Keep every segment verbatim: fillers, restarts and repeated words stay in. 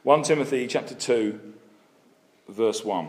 First Timothy chapter two, verse one.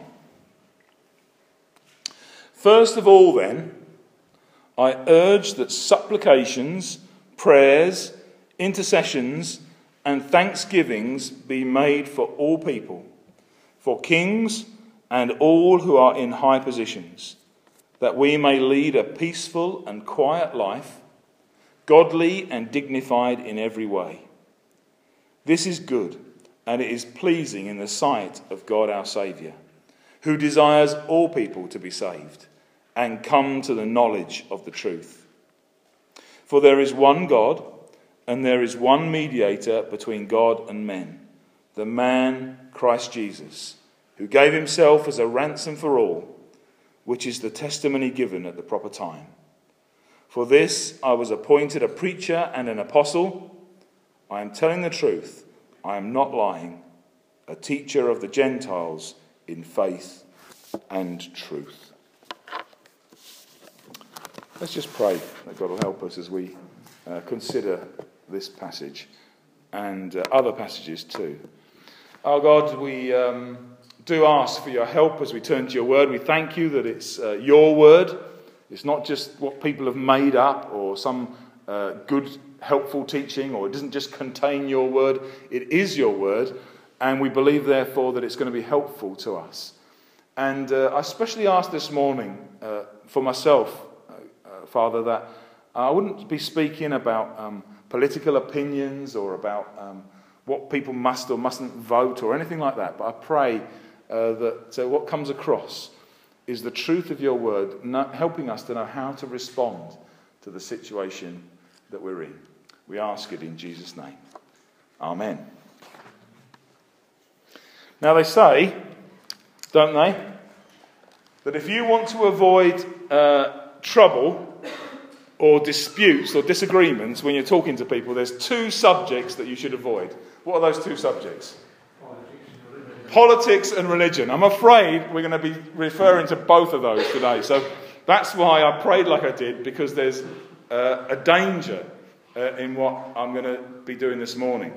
First of all, then, I urge that supplications, prayers, intercessions, and thanksgivings be made for all people, for kings and all who are in high positions, that we may lead a peaceful and quiet life, godly and dignified in every way. This is good, and it is pleasing in the sight of God our Saviour, who desires all people to be saved and come to the knowledge of the truth. For there is one God, and there is one mediator between God and men, the man Christ Jesus, who gave himself as a ransom for all, which is the testimony given at the proper time. For this I was appointed a preacher and an apostle. I am telling the truth. I am not lying. A teacher of the Gentiles in faith and truth. Let's just pray that God will help us as we uh, consider this passage and uh, other passages too. Our God, we um, do ask for your help as we turn to your word. We thank you that it's uh, your word. It's not just what people have made up or some uh, good, helpful teaching, or it doesn't just contain your word. It is your word, and we believe, therefore, that it's going to be helpful to us. And uh, I especially ask this morning uh, for myself, uh, uh, Father, that I wouldn't be speaking about um, political opinions or about um, what people must or mustn't vote or anything like that, but I pray uh, that uh, what comes across is the truth of your word, not helping us to know how to respond to the situation that we're in. We ask it in Jesus' name. Amen. Now they say, don't they, that if you want to avoid uh, trouble or disputes or disagreements when you're talking to people, there's two subjects that you should avoid. What are those two subjects? Politics and religion. I'm afraid we're going to be referring to both of those today. So that's why I prayed like I did, because there's uh, a danger uh, in what I'm going to be doing this morning.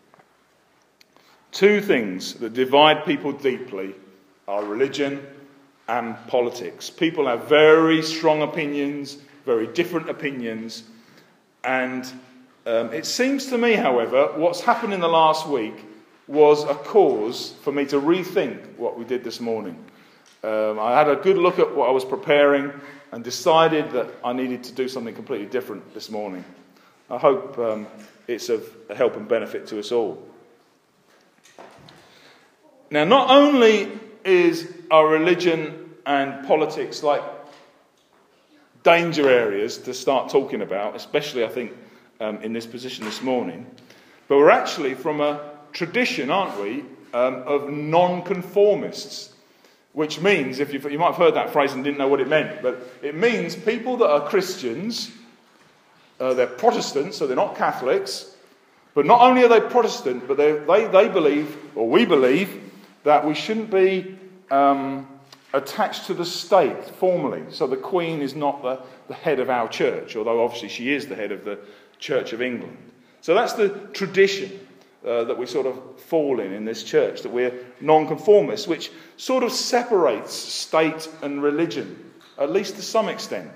Two things that divide people deeply are religion and politics. People have very strong opinions, very different opinions, and um, it seems to me, however, what's happened in the last week was a cause for me to rethink what we did this morning. Um, I had a good look at what I was preparing and decided that I needed to do something completely different this morning. I hope um, it's of help and benefit to us all. Now, not only is our religion and politics like danger areas to start talking about, especially I think um, in this position this morning, but we're actually from a tradition, aren't we, um, of non-conformists, which means, if you, you might have heard that phrase and didn't know what it meant, but it means people that are Christians, uh, they're Protestants, so they're not Catholics, but not only are they Protestant, but they, they, they believe, or we believe, that we shouldn't be um, attached to the state formally. So the Queen is not the, the head of our church, although obviously she is the head of the Church of England. So that's the tradition uh, that we sort of fall in in this church, that we're non-conformists, which sort of separates state and religion, at least to some extent.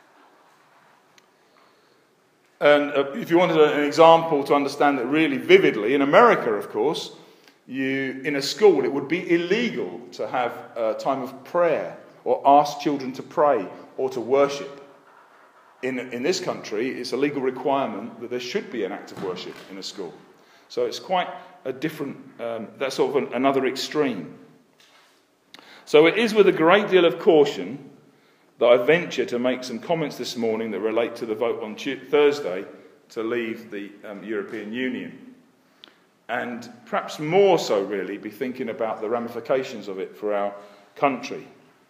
And uh, if you wanted an example to understand it really vividly, in America, of course, you in a school, it would be illegal to have a time of prayer or ask children to pray or to worship. In, in this country, it's a legal requirement that there should be an act of worship in a school. So it's quite a different, um, that's sort of an, another extreme. So it is with a great deal of caution that I venture to make some comments this morning that relate to the vote on Thursday to leave the um, European Union. And perhaps more so, really, be thinking about the ramifications of it for our country.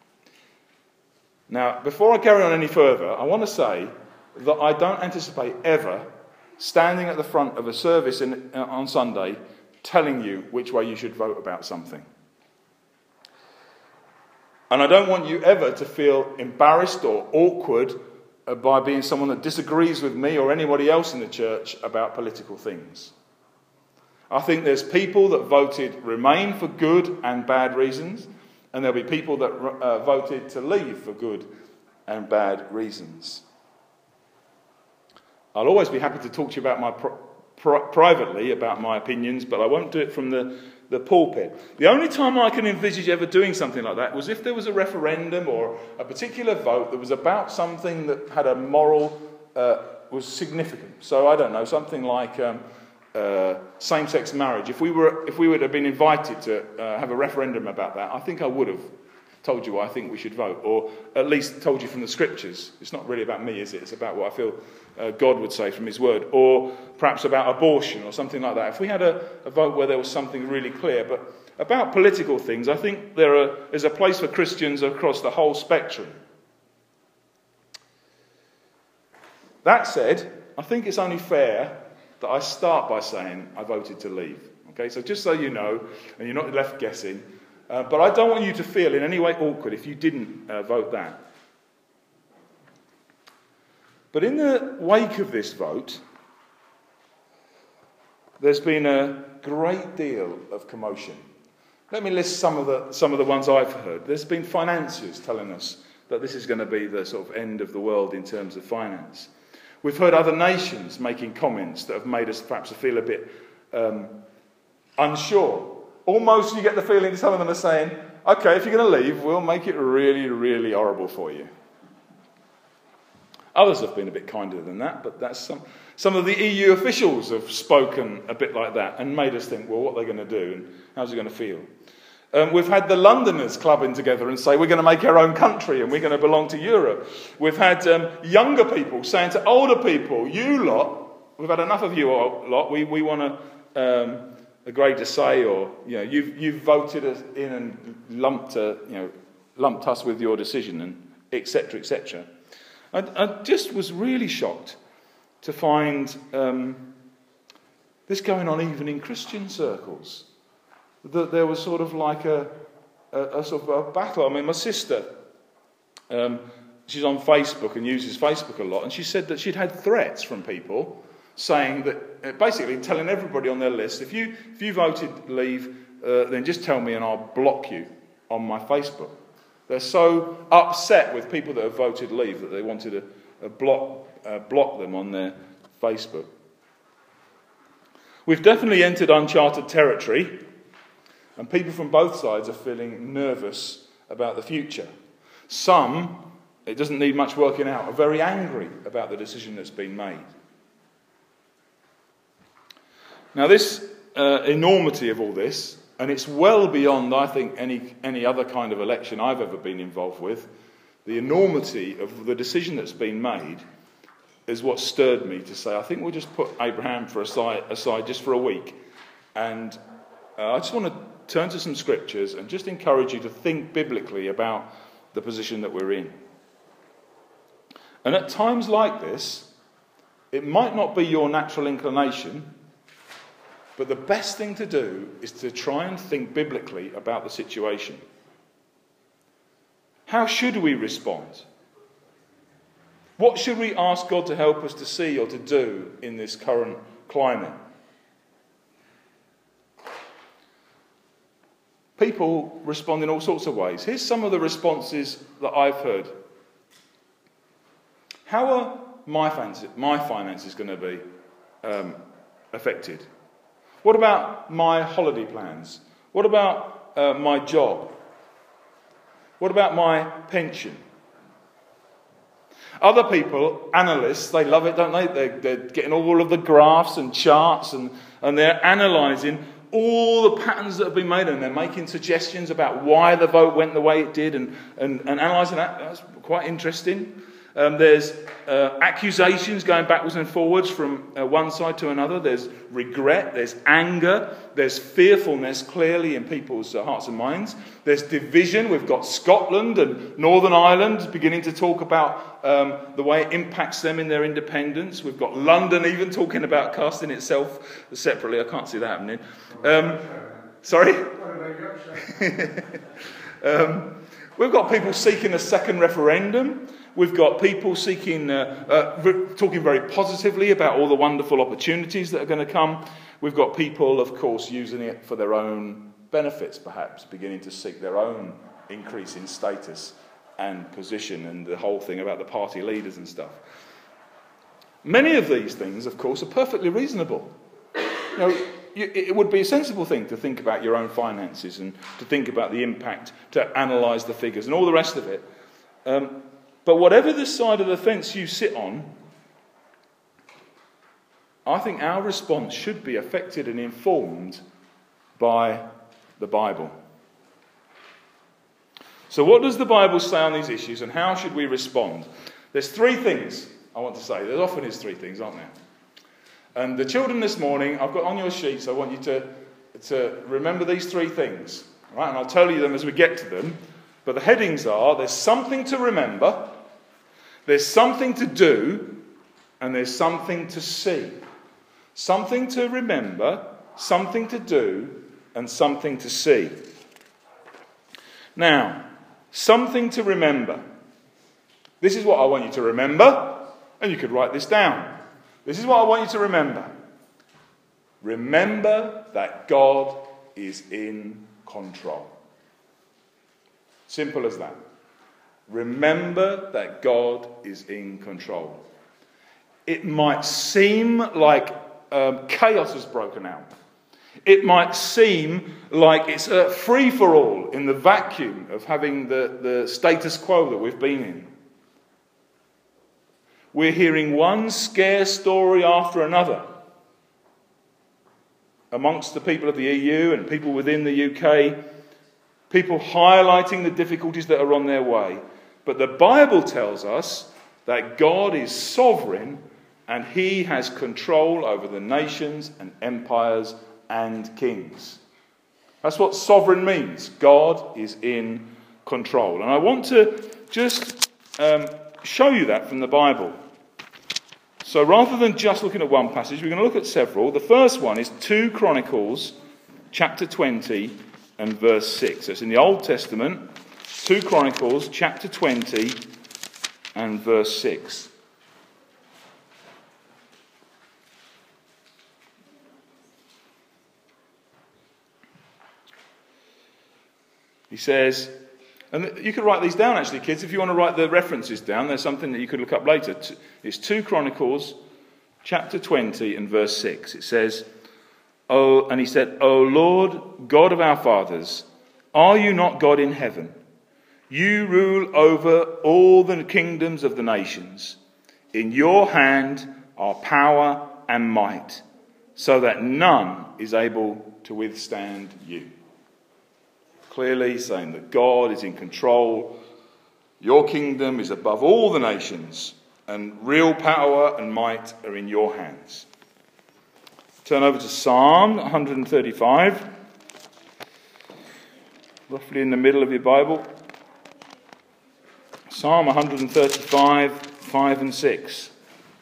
Now, before I carry on any further, I want to say that I don't anticipate ever standing at the front of a service in, uh, on Sunday telling you which way you should vote about something. And I don't want you ever to feel embarrassed or awkward uh, by being someone that disagrees with me or anybody else in the church about political things. I think there's people that voted Remain for good and bad reasons, and there'll be people that uh, voted to leave for good and bad reasons. I'll always be happy to talk to you about my pro- pri- privately about my opinions, but I won't do it from the, the pulpit. The only time I can envisage ever doing something like that was if there was a referendum or a particular vote that was about something that had a moral, uh, was significant. So I don't know, something like um, uh, same-sex marriage. If we were, if we would have been invited to uh, have a referendum about that, I think I would have told you I think we should vote, or at least told you from the scriptures. It's not really about me, is it? It's about what I feel uh, God would say from his word, or perhaps about abortion or something like that. If we had a, a vote where there was something really clear, but about political things, I think there are, is a place for Christians across the whole spectrum. That said, I think it's only fair that I start by saying I voted to leave. Okay, so just so you know, and you're not left guessing, Uh, but I don't want you to feel in any way awkward if you didn't uh, vote that. But in the wake of this vote, there's been a great deal of commotion. Let me list some of the some of the ones I've heard. There's been financiers telling us that this is going to be the sort of end of the world in terms of finance. We've heard other nations making comments that have made us perhaps feel a bit um, unsure. Almost you get the feeling some of them are saying, okay, if you're going to leave, we'll make it really, really horrible for you. Others have been a bit kinder than that, but that's some, some of the E U officials have spoken a bit like that and made us think, well, what are they going to do and how's it going to feel? Um, we've had the Londoners clubbing together and say, we're going to make our own country and we're going to belong to Europe. We've had um, younger people saying to older people, you lot, we've had enough of you lot, we, we want to... Um, agree to say, or you know, you've you've voted us in and lumped, uh, you know, lumped us with your decision, and et cetera, et cetera. I, I just was really shocked to find um, this going on even in Christian circles. That there was sort of like a, a, a sort of a battle. I mean, my sister, um, she's on Facebook and uses Facebook a lot, and she said that she'd had threats from people saying that, uh, basically telling everybody on their list, if you if you voted leave, uh, then just tell me and I'll block you on my Facebook. They're so upset with people that have voted leave that they wanted to uh, block uh, block them on their Facebook. We've definitely entered uncharted territory, and people from both sides are feeling nervous about the future. Some, it doesn't need much working out, are very angry about the decision that's been made. Now, this uh, enormity of all this, and it's well beyond, I think, any any other kind of election I've ever been involved with, the enormity of the decision that's been made is what stirred me to say, I think we'll just put Abraham for aside, aside just for a week. And uh, I just want to turn to some scriptures and just encourage you to think biblically about the position that we're in. And at times like this, it might not be your natural inclination, but the best thing to do is to try and think biblically about the situation. How should we respond? What should we ask God to help us to see or to do in this current climate? People respond in all sorts of ways. Here's some of the responses that I've heard. How are my finances, my finances going to be um, affected? What about my holiday plans? What about uh, my job? What about my pension? Other people, analysts, they love it, don't they? They're, they're getting all of the graphs and charts and, and they're analysing all the patterns that have been made, and they're making suggestions about why the vote went the way it did, and, and, and analysing that. That's quite interesting. Um, there's uh, accusations going backwards and forwards from uh, one side to another. There's regret, there's anger, there's fearfulness clearly in people's uh, hearts and minds. There's division. We've got Scotland and Northern Ireland beginning to talk about um, the way it impacts them in their independence. We've got London even talking about casting itself separately. I can't see that happening. Um, sorry? um, we've got people seeking a second referendum. We've got people seeking, uh, uh, talking very positively about all the wonderful opportunities that are going to come. We've got people, of course, using it for their own benefits, perhaps, beginning to seek their own increase in status and position, and the whole thing about the party leaders and stuff. Many of these things, of course, are perfectly reasonable. You know, it would be a sensible thing to think about your own finances and to think about the impact, to analyse the figures and all the rest of it. Um, but whatever the side of the fence you sit on, I think our response should be affected and informed by the Bible. So what does the Bible say on these issues, and how should we respond? There's three things I want to say. There often is three things, aren't there? And the children this morning, I've got on your sheets, I want you to, to remember these three things. Right? And I'll tell you them as we get to them. But the headings are, there's something to remember, there's something to do, and there's something to see. Something to remember, something to do, and something to see. Now, something to remember. This is what I want you to remember, and you could write this down. This is what I want you to remember. Remember that God is in control. Simple as that. Remember that God is in control. It might seem like um, chaos has broken out. It might seem like it's a free-for-all in the vacuum of having the, the status quo that we've been in. We're hearing one scare story after another amongst the people of the E U and people within the U K, people highlighting the difficulties that are on their way. But the Bible tells us that God is sovereign and he has control over the nations and empires and kings. That's what sovereign means. God is in control. And I want to just um, show you that from the Bible. So rather than just looking at one passage, we're going to look at several. The first one is two Chronicles, chapter twenty and verse six. So it's in the Old Testament, two Chronicles, chapter twenty and verse six. He says, and you could write these down actually, kids, if you want to write the references down. There's something that you could look up later. It's two Chronicles, chapter twenty and verse six. It says, "Oh," and he said, "O Lord, God of our fathers, are you not God in heaven? You rule over all the kingdoms of the nations. In your hand are power and might, so that none is able to withstand you." Clearly saying that God is in control. Your kingdom is above all the nations, and real power and might are in your hands. Turn over to Psalm one thirty-five, roughly in the middle of your Bible. Psalm one thirty-five, five and six.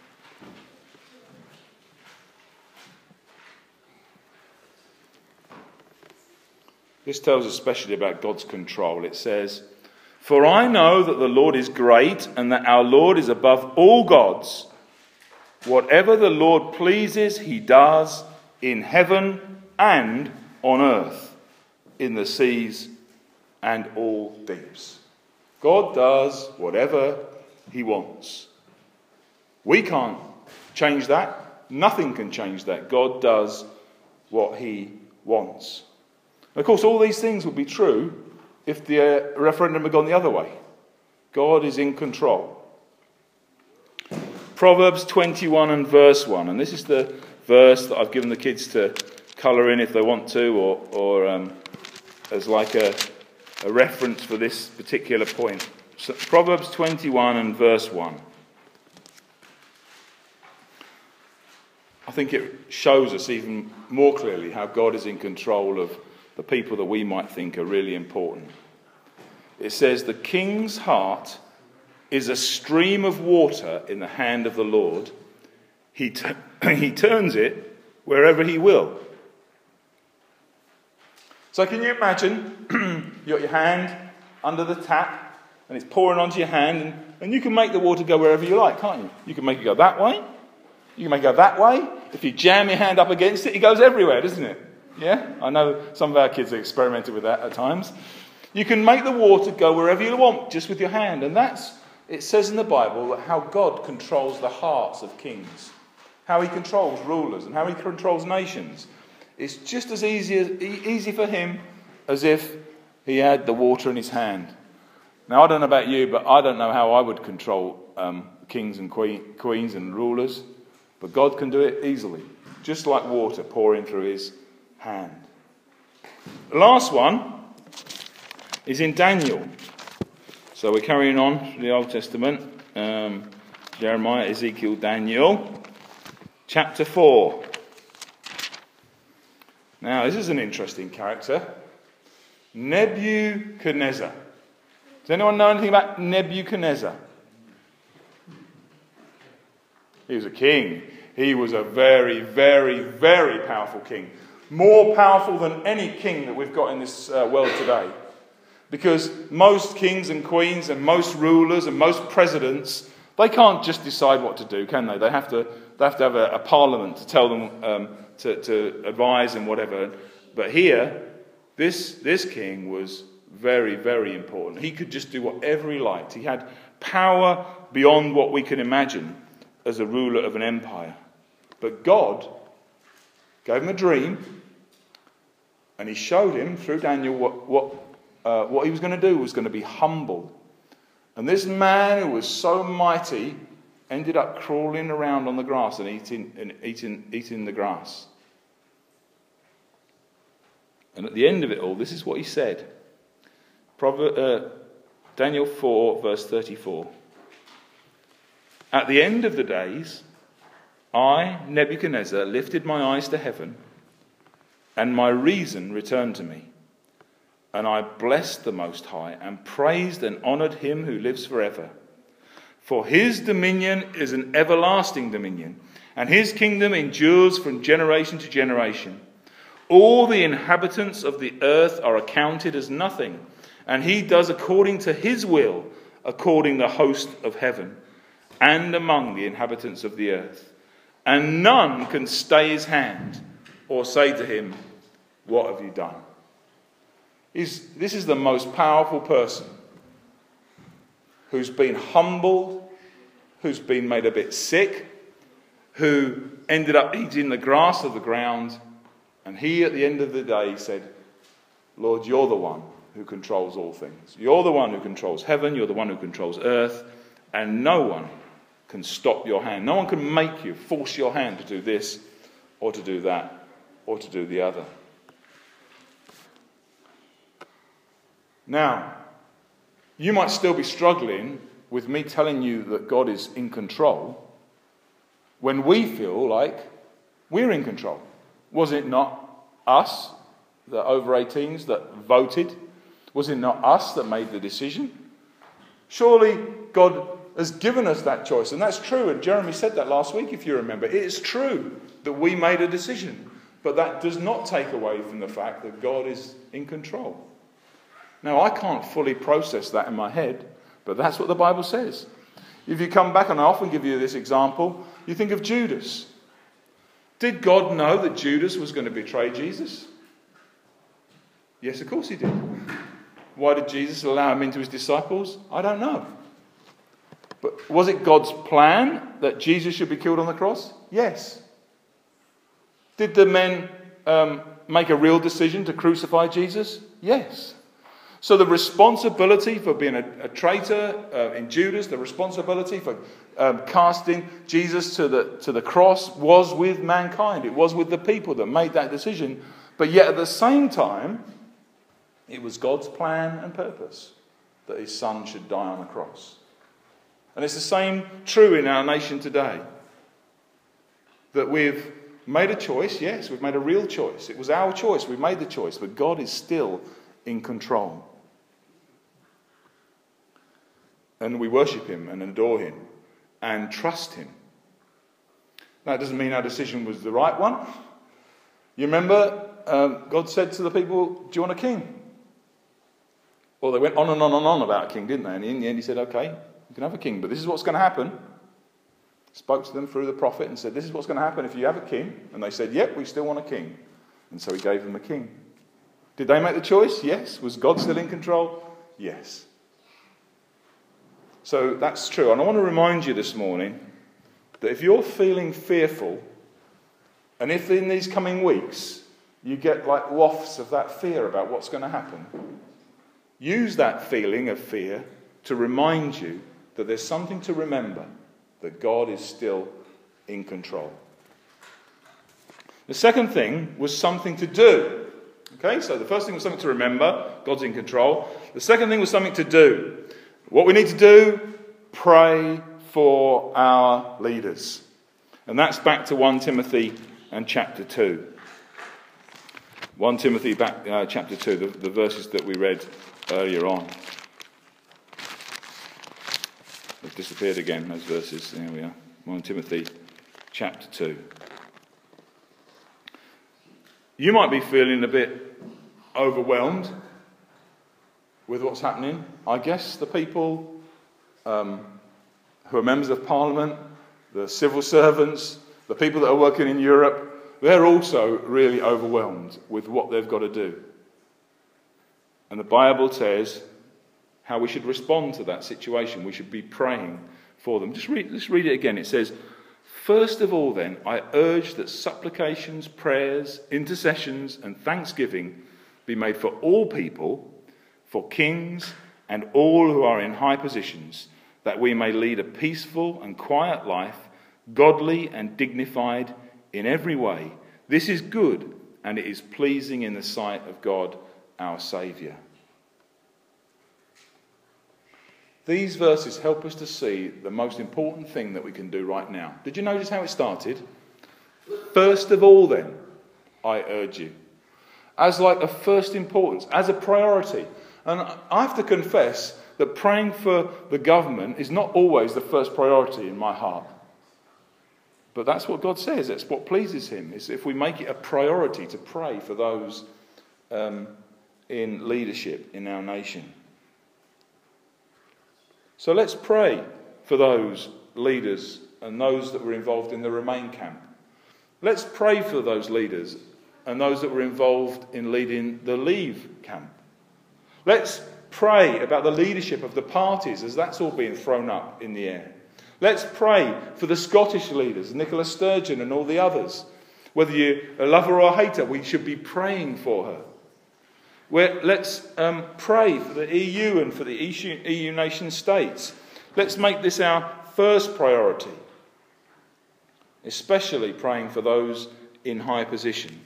This tells us especially about God's control. It says, "For I know that the Lord is great and that our Lord is above all gods. Whatever the Lord pleases, he does in heaven and on earth, in the seas and all deeps." God does whatever he wants. We can't change that. Nothing can change that. God does what he wants. Of course, all these things would be true if the uh, referendum had gone the other way. God is in control. Proverbs twenty-one and verse one. And this is the verse that I've given the kids to colour in if they want to, or, or um, as like a, a reference for this particular point. So Proverbs twenty-one and verse one. I think it shows us even more clearly how God is in control of the people that we might think are really important. It says, "The king's heart is a stream of water in the hand of the Lord. He, t- he turns it wherever he will." So can you imagine you got your hand under the tap and it's pouring onto your hand, and, and you can make the water go wherever you like, can't you? You can make it go that way. You can make it go that way. If you jam your hand up against it, it goes everywhere, doesn't it? Yeah? I know some of our kids have experimented with that at times. You can make the water go wherever you want, just with your hand. And that's, it says in the Bible, that how God controls the hearts of kings. How he controls rulers and how he controls nations. It's just as easy, as, easy for him as if he had the water in his hand. Now, I don't know about you, but I don't know how I would control um, kings and queen, queens and rulers. But God can do it easily, just like water pouring through his hand. The last one is in Daniel. So we're carrying on from the Old Testament. Um, Jeremiah, Ezekiel, Daniel. Chapter four. Now, this is an interesting character. Nebuchadnezzar. Does anyone know anything about Nebuchadnezzar? He was a king. He was a very, very, very powerful king. More powerful than any king that we've got in this uh, world today. Because most kings and queens and most rulers and most presidents, they can't just decide what to do, can they? They have to, they have, to have a, a parliament to tell them um, to, to advise and whatever. But here, this, this king was very, very important. He could just do whatever he liked. He had power beyond what we can imagine as a ruler of an empire. But God gave him a dream, and he showed him through Daniel what, what, uh, what he was going to do was going to be humble. And this man who was so mighty ended up crawling around on the grass and eating, and eating, eating the grass. And at the end of it all, this is what he said. Proverbs, uh, Daniel four, verse thirty-four. At the end of the days, I, Nebuchadnezzar, lifted my eyes to heaven, and my reason returned to me. And I blessed the Most High, and praised and honoured him who lives forever. For his dominion is an everlasting dominion, and his kingdom endures from generation to generation. All the inhabitants of the earth are accounted as nothing, and he does according to his will, according the host of heaven, and among the inhabitants of the earth. And none can stay his hand or say to him, what have you done? He's, this is the most powerful person who's been humbled, who's been made a bit sick, who ended up eating the grass of the ground. And he, at the end of the day, said, Lord, you're the one who controls all things. You're the one who controls heaven. You're the one who controls earth. And no one can stop your hand. No one can make you, force your hand to do this or to do that or to do the other. Now, you might still be struggling with me telling you that God is in control when we feel like we're in control. Was it not us, the over eighteens, that voted? Was it not us that made the decision? Surely God has given us that choice, and that's true, and Jeremy said that last week, if you remember. It is true that we made a decision, but that does not take away from the fact that God is in control. Now, I can't fully process that in my head, but that's what the Bible says. If you come back, and I often give you this example, you think of Judas. Did God know that Judas was going to betray Jesus? Yes, of course he did. Why did Jesus allow him into his disciples? I don't know. But was it God's plan that Jesus should be killed on the cross? Yes. Did the men um, make a real decision to crucify Jesus? Yes. So the responsibility for being a, a traitor uh, in Judas, the responsibility for um, casting Jesus to the, to the cross was with mankind. It was with the people that made that decision. But yet at the same time, it was God's plan and purpose that his son should die on the cross. And it's the same true in our nation today. That we've made a choice, yes, we've made a real choice. It was our choice, we made the choice, but God is still in control. And we worship him and adore him and trust him. That doesn't mean our decision was the right one. You remember, um, God said to the people, do you want a king? Well, they went on and on and on about a king, didn't they? And in the end he said, okay, you can have a king, but this is what's going to happen. Spoke to them through the prophet and said, this is what's going to happen if you have a king. And they said, yep, we still want a king. And so he gave them a king. Did they make the choice? Yes. Was God still in control? Yes. So that's true. And I want to remind you this morning that if you're feeling fearful, and if in these coming weeks you get like wafts of that fear about what's going to happen, use that feeling of fear to remind you that there's something to remember, that God is still in control. The second thing was something to do. Okay, so the first thing was something to remember, God's in control. The second thing was something to do. What we need to do, pray for our leaders. And that's back to First Timothy and chapter two. First Timothy back, uh, chapter two, the, the verses that we read earlier on. They've disappeared again, those verses. There we are. First Timothy chapter two. You might be feeling a bit overwhelmed with what's happening. I guess the people um, who are members of Parliament, the civil servants, the people that are working in Europe, they're also really overwhelmed with what they've got to do. And the Bible says how we should respond to that situation. We should be praying for them. Just read, let's read it again. It says, first of all, then, I urge that supplications, prayers, intercessions, and thanksgiving be made for all people, for kings, and all who are in high positions, that we may lead a peaceful and quiet life, godly and dignified in every way. This is good, and it is pleasing in the sight of God, our Saviour. These verses help us to see the most important thing that we can do right now. Did you notice how it started? First of all, then, I urge you. As like a first importance, as a priority. And I have to confess that praying for the government is not always the first priority in my heart. But that's what God says. That's what pleases him, is if we make it a priority to pray for those um, in leadership in our nation. So let's pray for those leaders and those that were involved in the Remain camp. Let's pray for those leaders and those that were involved in leading the Leave camp. Let's pray about the leadership of the parties as that's all being thrown up in the air. Let's pray for the Scottish leaders, Nicola Sturgeon and all the others. Whether you love her or hate her, we should be praying for her. Where, let's um, pray for the E U and for the E U nation states. Let's make this our first priority, especially praying for those in high position.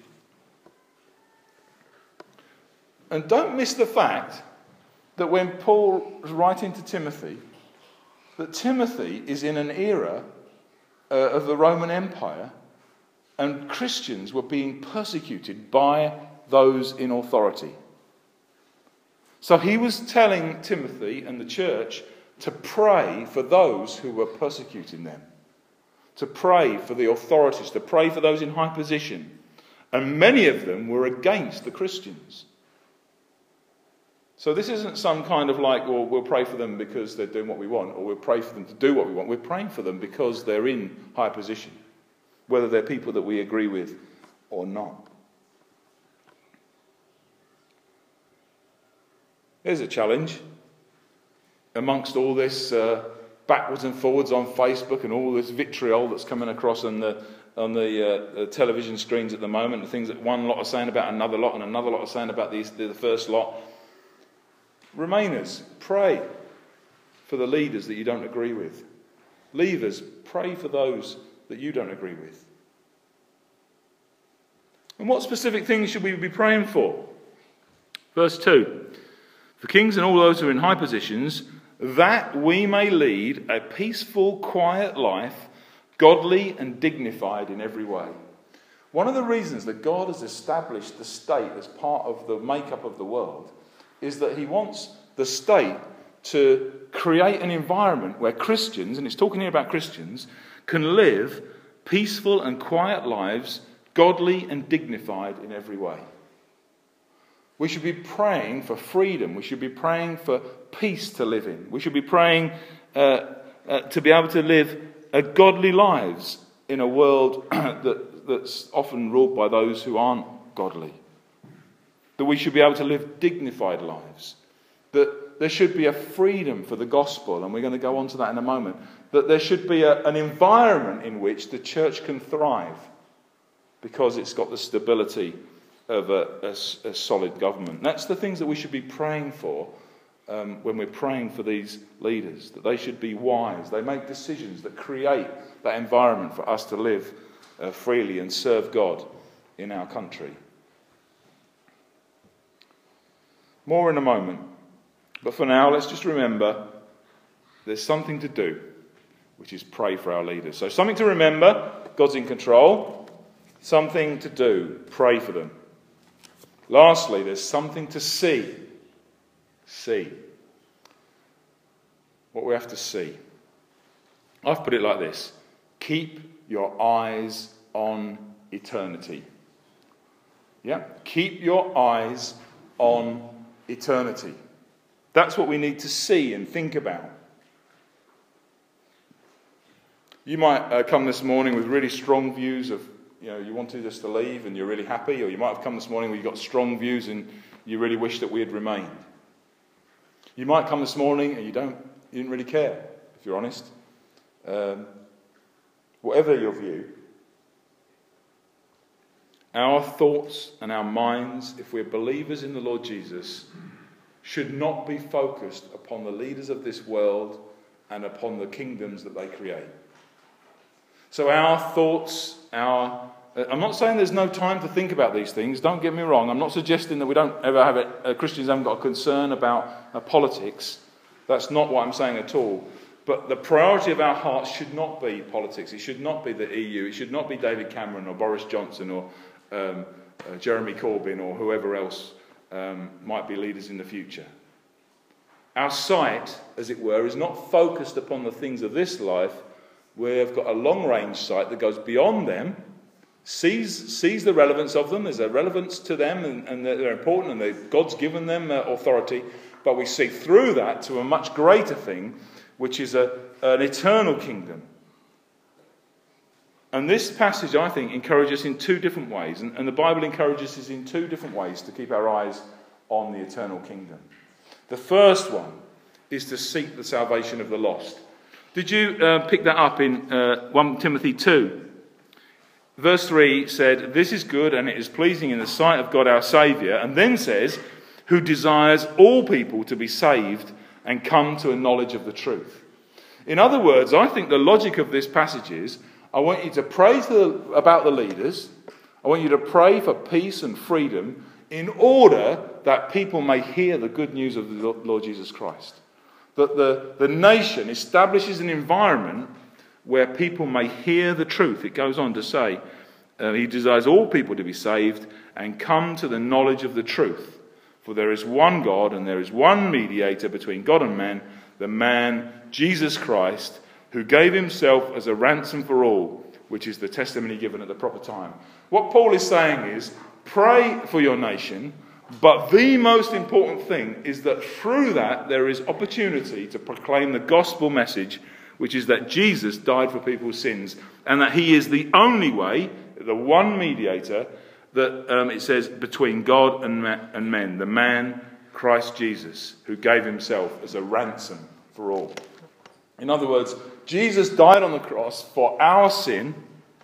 And don't miss the fact that when Paul was writing to Timothy, that Timothy is in an era uh, of the Roman Empire, and Christians were being persecuted by those in authority. So he was telling Timothy and the church to pray for those who were persecuting them, to pray for the authorities, to pray for those in high position. And many of them were against the Christians. So this isn't some kind of like, well, we'll pray for them because they're doing what we want, or we'll pray for them to do what we want. We're praying for them because they're in high position, whether they're people that we agree with or not. Here's a challenge. Amongst all this uh, backwards and forwards on Facebook and all this vitriol that's coming across on the on the uh, television screens at the moment, the things that one lot are saying about another lot and another lot are saying about these, the first lot. Remainers, pray for the leaders that you don't agree with. Leavers, pray for those that you don't agree with. And what specific things should we be praying for? Verse two. For kings and all those who are in high positions, that we may lead a peaceful, quiet life, godly and dignified in every way. One of the reasons that God has established the state as part of the makeup of the world is that he wants the state to create an environment where Christians, and it's talking here about Christians, can live peaceful and quiet lives, godly and dignified in every way. We should be praying for freedom. We should be praying for peace to live in. We should be praying uh, uh, to be able to live uh, godly lives in a world that, that's often ruled by those who aren't godly. That we should be able to live dignified lives. That there should be a freedom for the gospel, and we're going to go on to that in a moment. That there should be a, an environment in which the church can thrive because it's got the stability of a, a, a solid government. That's the things that we should be praying for um, when we're praying for these leaders. That they should be wise. They make decisions that create that environment for us to live uh, freely and serve God in our country. More in a moment. But for now, let's just remember there's something to do, which is pray for our leaders. So something to remember, God's in control. Something to do, pray for them. Lastly, there's something to see. See. What we have to see. I've put it like this. Keep your eyes on eternity. Yeah? Keep your eyes on eternity. That's what we need to see and think about. You might uh, come this morning with really strong views of, you know, you wanted us to leave and you're really happy, or you might have come this morning where you've got strong views and you really wish that we had remained. You might come this morning and you don't, you didn't really care, if you're honest. Um, whatever your view, our thoughts and our minds, if we're believers in the Lord Jesus, should not be focused upon the leaders of this world and upon the kingdoms that they create. So our thoughts, our... I'm not saying there's no time to think about these things, don't get me wrong. I'm not suggesting that we don't ever have it, uh, Christians haven't got a concern about uh, politics. That's not what I'm saying at all. But the priority of our hearts should not be politics. It should not be the E U. It should not be David Cameron or Boris Johnson or um, uh, Jeremy Corbyn or whoever else um, might be leaders in the future. Our sight, as it were, is not focused upon the things of this life. We've got a long-range sight that goes beyond them, sees sees the relevance of them. There's a relevance to them, and, and they're important, and they're, God's given them uh, authority. But we see through that to a much greater thing, which is a, an eternal kingdom. And this passage, I think, encourages us in two different ways. And, and the Bible encourages us in two different ways to keep our eyes on the eternal kingdom. The first one is to seek the salvation of the lost. Did you uh, pick that up in uh, First Timothy two? Verse three said, "This is good and it is pleasing in the sight of God our Saviour," and then says, "who desires all people to be saved and come to a knowledge of the truth." In other words, I think the logic of this passage is, I want you to pray to the, about the leaders. I want you to pray for peace and freedom in order that people may hear the good news of the Lord Jesus Christ. That the, the nation establishes an environment where people may hear the truth. It goes on to say, uh, he desires all people to be saved and come to the knowledge of the truth. For there is one God and there is one mediator between God and man, the man Jesus Christ, who gave himself as a ransom for all, which is the testimony given at the proper time. What Paul is saying is, pray for your nation, but the most important thing is that through that there is opportunity to proclaim the gospel message, which is that Jesus died for people's sins, and that he is the only way, the one mediator, that um, it says between God and, ma- and men, the man Christ Jesus, who gave himself as a ransom for all. In other words, Jesus died on the cross for our sin,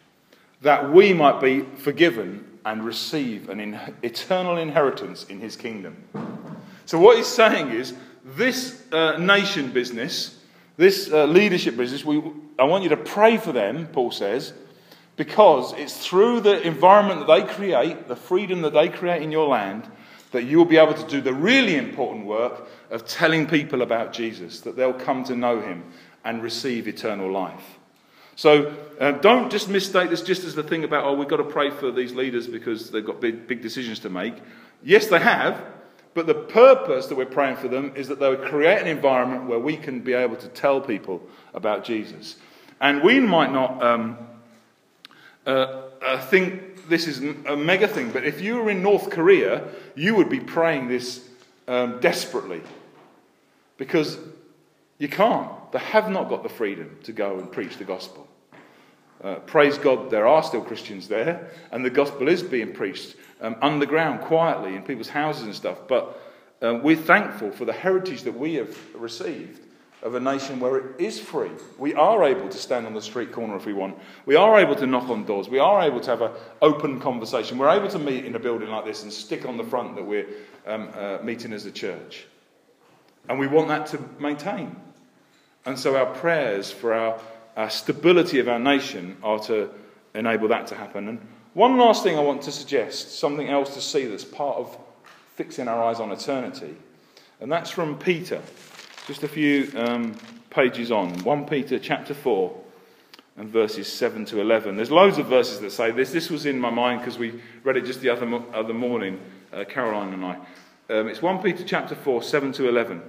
that we might be forgiven and receive an in- eternal inheritance in his kingdom. So what he's saying is, this uh, nation business, this uh, leadership business, we, I want you to pray for them, Paul says, because it's through the environment that they create, the freedom that they create in your land, that you will be able to do the really important work of telling people about Jesus, that they'll come to know him and receive eternal life. So uh, don't just mistake this just as the thing about, oh, we've got to pray for these leaders because they've got big, big decisions to make. Yes, they have, but the purpose that we're praying for them is that they would create an environment where we can be able to tell people about Jesus. And we might not um, uh, uh, think this is a mega thing, but if you were in North Korea, you would be praying this um, desperately. Because you can't. They have not got the freedom to go and preach the gospel. Uh, praise God, there are still Christians there, and the gospel is being preached um, underground, quietly, in people's houses and stuff. But uh, we're thankful for the heritage that we have received of a nation where it is free. We are able to stand on the street corner if we want. We are able to knock on doors. We are able to have an open conversation. We're able to meet in a building like this and stick on the front that we're um, uh, meeting as a church. And we want that to maintain. And so our prayers for our, our stability of our nation are to enable that to happen. And one last thing I want to suggest, something else to see that's part of fixing our eyes on eternity. And that's from Peter. Just a few um, pages on, First Peter chapter four and verses seven to eleven. There's loads of verses that say this. This was in my mind because we read it just the other mo- other morning, uh, Caroline and I. Um, it's First Peter chapter four, seven to eleven.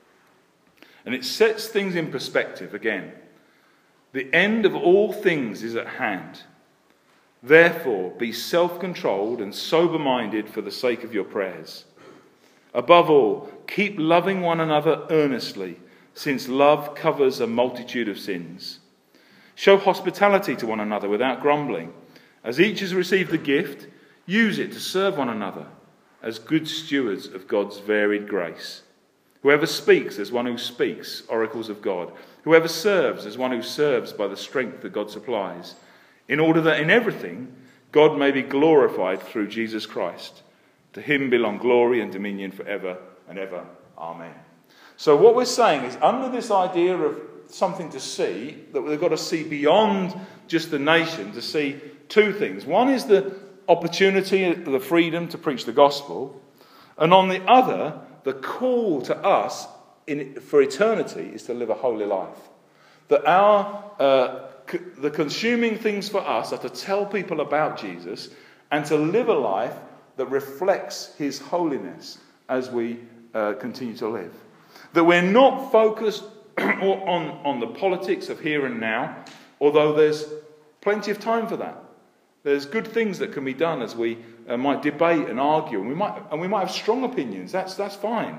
And it sets things in perspective again. The end of all things is at hand. Therefore, be self-controlled and sober-minded for the sake of your prayers. Above all, keep loving one another earnestly, since love covers a multitude of sins. Show hospitality to one another without grumbling. As each has received a gift, use it to serve one another as good stewards of God's varied grace. Whoever speaks as one who speaks oracles of God. Whoever serves as one who serves by the strength that God supplies, in order that in everything God may be glorified through Jesus Christ. To him belong glory and dominion forever and ever. Amen. So what we're saying is, under this idea of something to see, that we've got to see beyond just the nation, to see two things. One is the opportunity, the freedom to preach the gospel. And on the other, the call to us in, for eternity is to live a holy life. That our uh, c- the consuming things for us are to tell people about Jesus and to live a life that reflects his holiness as we uh, continue to live. That we're not focused on, on the politics of here and now, although there's plenty of time for that. There's good things that can be done as we uh, might debate and argue, and we might and we might have strong opinions. That's that's fine.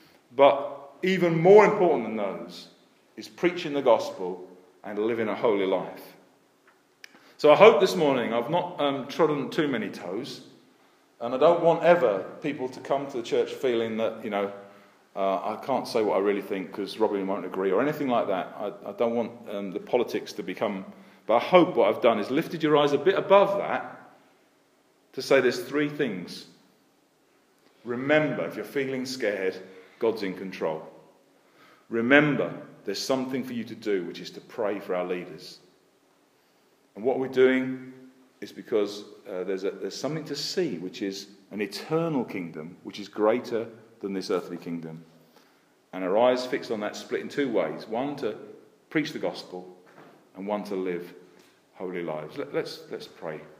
But even more important than those is preaching the gospel and living a holy life. So I hope this morning I've not um, trodden too many toes. And I don't want ever people to come to the church feeling that, you know, uh, I can't say what I really think because Robin won't agree or anything like that. I, I don't want um, the politics to become... But I hope what I've done is lifted your eyes a bit above that to say there's three things. Remember, if you're feeling scared, God's in control. Remember, there's something for you to do, which is to pray for our leaders. And what we're doing is because uh, there's, a, there's something to see, which is an eternal kingdom, which is greater than this earthly kingdom. And our eyes fixed on that, split in two ways. One, to preach the gospel, and one, to live holy lives. Let, let's, let's pray.